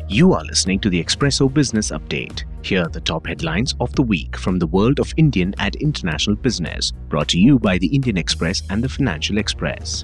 You are listening to the Expresso Business Update. Here are the top headlines of the week from the world of Indian and international business, brought to you by the Indian Express and the Financial Express.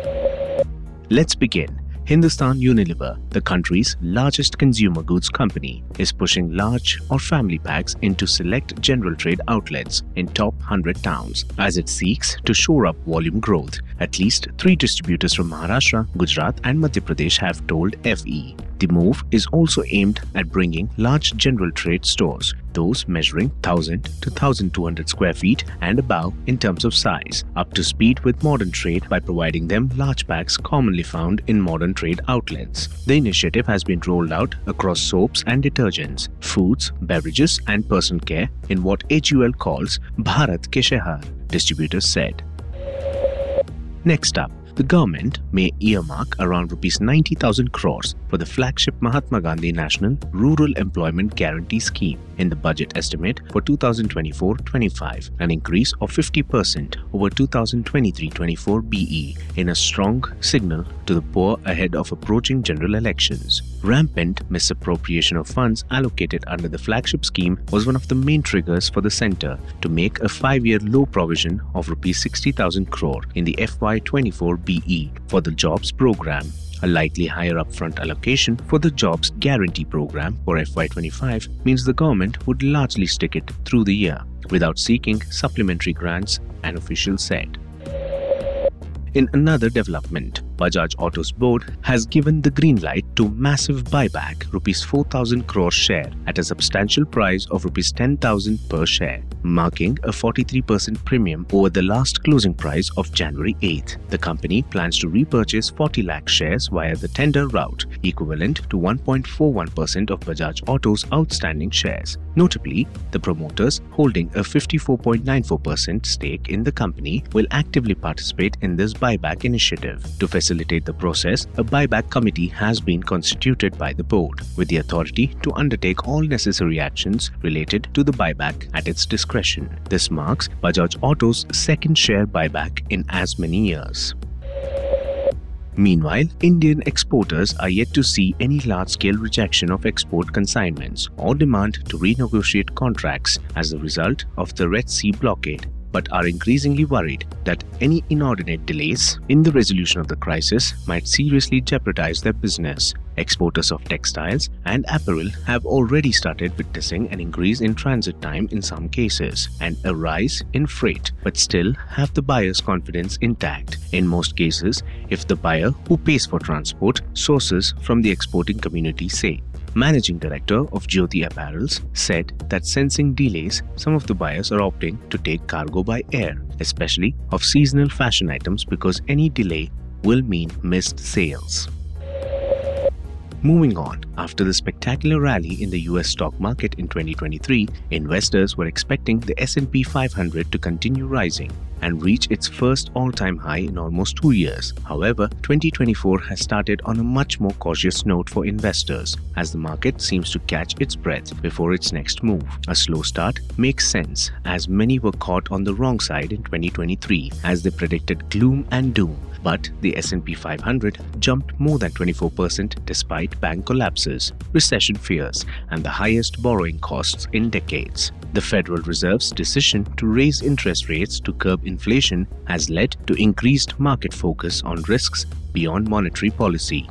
Let's begin. Hindustan Unilever, the country's largest consumer goods company, is pushing large or family packs into select general trade outlets in top 100 towns as it seeks to shore up volume growth. At least 3 distributors from Maharashtra, Gujarat and Madhya Pradesh have told FE. The move is also aimed at bringing large general trade stores, those measuring 1,000 to 1,200 square feet and above in terms of size, up to speed with modern trade by providing them large packs commonly found in modern trade outlets. The initiative has been rolled out across soaps and detergents, foods, beverages and personal care in what HUL calls Bharat Ke Shehar, distributors said. Next up, the government may earmark around Rs 90,000 crores for the flagship Mahatma Gandhi National Rural Employment Guarantee Scheme in the budget estimate for 2024-25, an increase of 50% over 2023-24 BE in a strong signal to the poor ahead of approaching general elections. Rampant misappropriation of funds allocated under the flagship scheme was one of the main triggers for the centre to make a 5-year low provision of Rs 60,000 crore in the FY24 BE for the Jobs Programme. A likely higher upfront allocation for the Jobs Guarantee Programme for FY25 means the government would largely stick it through the year without seeking supplementary grants, an official said. In another development, Bajaj Auto's board has given the green light to massive buyback Rs 4,000 crore share at a substantial price of Rs 10,000 per share, marking a 43% premium over the last closing price of January 8th. The company plans to repurchase 40 lakh shares via the tender route, equivalent to 1.41% of Bajaj Auto's outstanding shares. Notably, the promoters holding a 54.94% stake in the company will actively participate in this buyback initiative. To facilitate the process, a buyback committee has been constituted by the board, with the authority to undertake all necessary actions related to the buyback at its discretion. This marks Bajaj Auto's second share buyback in as many years. Meanwhile, Indian exporters are yet to see any large-scale rejection of export consignments or demand to renegotiate contracts as a result of the Red Sea blockade, but are increasingly worried that any inordinate delays in the resolution of the crisis might seriously jeopardize their business. Exporters of textiles and apparel have already started witnessing an increase in transit time in some cases and a rise in freight, but still have the buyer's confidence intact. In most cases, if the buyer who pays for transport sources from the exporting community, say. Managing Director of Jyoti Apparels said that sensing delays, some of the buyers are opting to take cargo by air, especially of seasonal fashion items, because any delay will mean missed sales. Moving on, after the spectacular rally in the US stock market in 2023, investors were expecting the S&P 500 to continue rising and reach its first all-time high in almost 2 years. However, 2024 has started on a much more cautious note for investors, as the market seems to catch its breath before its next move. A slow start makes sense, as many were caught on the wrong side in 2023 as they predicted gloom and doom. But the S&P 500 jumped more than 24% despite bank collapses, recession fears, and the highest borrowing costs in decades. The Federal Reserve's decision to raise interest rates to curb inflation has led to increased market focus on risks beyond monetary policy.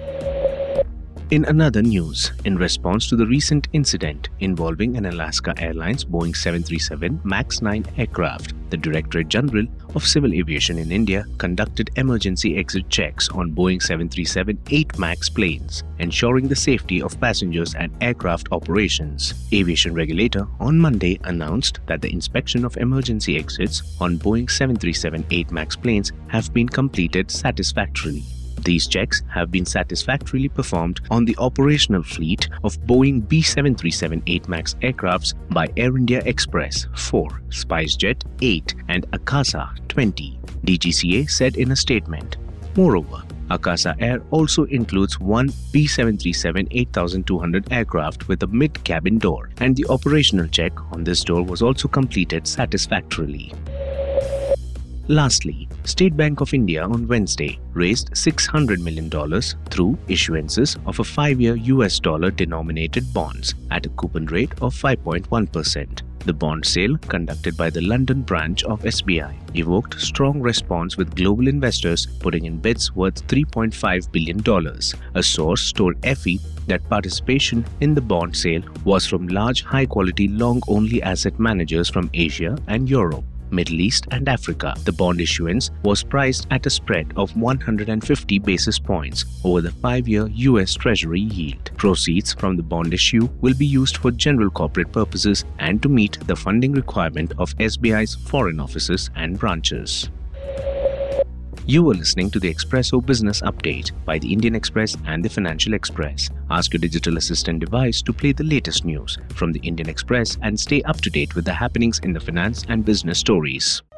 In another news, in response to the recent incident involving an Alaska Airlines Boeing 737 MAX 9 aircraft, the Directorate General of Civil Aviation in India conducted emergency exit checks on Boeing 737-8 MAX planes, ensuring the safety of passengers and aircraft operations. Aviation regulator on Monday announced that the inspection of emergency exits on Boeing 737-8 MAX planes have been completed satisfactorily. These checks have been satisfactorily performed on the operational fleet of Boeing B737-8 MAX aircrafts by Air India Express 4, SpiceJet 8 and Akasa 20, DGCA said in a statement. Moreover, Akasa Air also includes one B737-8200 aircraft with a mid-cabin door, and the operational check on this door was also completed satisfactorily. Lastly, State Bank of India on Wednesday raised $600 million through issuances of a 5-year US dollar denominated bonds at a coupon rate of 5.1%. The bond sale, conducted by the London branch of SBI, evoked strong response with global investors putting in bids worth $3.5 billion. A source told FE that participation in the bond sale was from large high-quality long-only asset managers from Asia and Europe, Middle East and Africa. The bond issuance was priced at a spread of 150 basis points over the 5-year US Treasury yield. Proceeds from the bond issue will be used for general corporate purposes and to meet the funding requirement of SBI's foreign offices and branches. You were listening to the Expresso Business Update by the Indian Express and the Financial Express. Ask your digital assistant device to play the latest news from the Indian Express and stay up to date with the happenings in the finance and business stories.